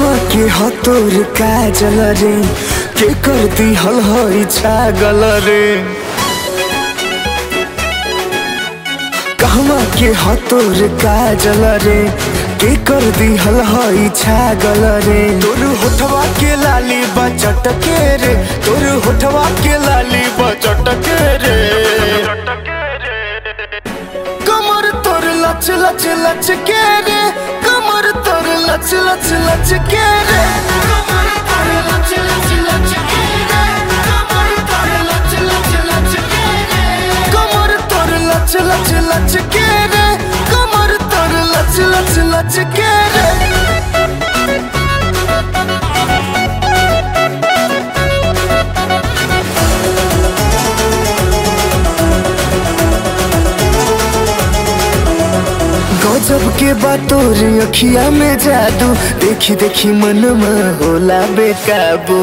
कहवा के हतोर काजल रे के कर दी हल हई छागल रे। कहवा के हतोर काजल रे के कर दी हल हई छागल रे। तोर होठवा के लाली बचट के रे, तोर होठवा के लाली बचट के रे। कमर तोर लच लच लच के रे, कमर तोर लच लच लच के रे। कमर तोर लच लच लच के रे, कमर तोर लच लच लच के रे। कमर तोर लच लच लच के रे, कमर तोर लच लच लच के रे। गजब के बातों रे अखिया में जादू, देखी देखी मन में होला बेकाबू।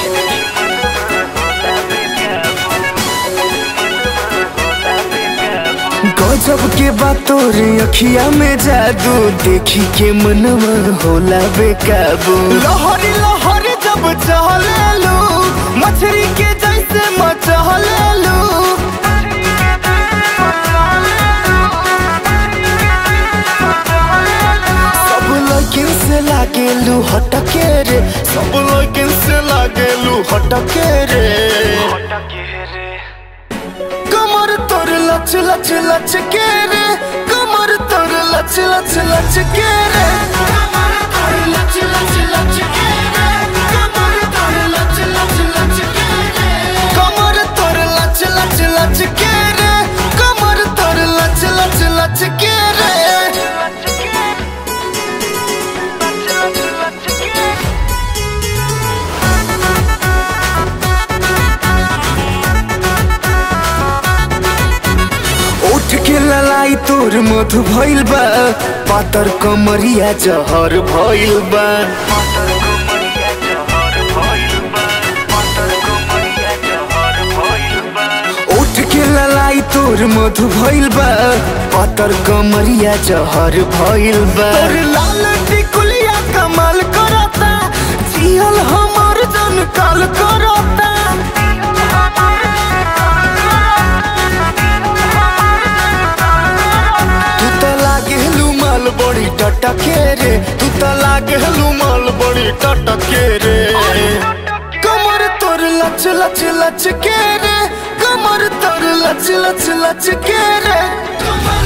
गजब के बातों रे अखिया में जादू, देखी के मन में होला बेकाबू। लहरी लहरी जब चहलेलू, मछली के जैसे मचहलेलू। से लागेलू हटके रे, सब लड़किन से लागेलू हटके रे। कमर तोर लच लच लच के रे, कमर तोर लच लच लच के रे। कमर तोर लच लच लच के रे, कमर तोर लच लच लच के रे। कमर तोर लच लच लच के रे, कमर तोर लच लच लच के रे। के ललाई तोर मधु भइल बा, पातर कमरिया जहर भइल बा। उठ के ललाई तोर मधु भइल बा, पातर कमरिया जहर भइल बा। तोर लाल टिकुलिया कमाल करता, जियल हमर जन काल करता। बड़ी टटके रे, तू तो लागेलू माल बड़ी टटके रे। कमर तोर लच लच लच के रे, कमर तोर लच लच लच के रे।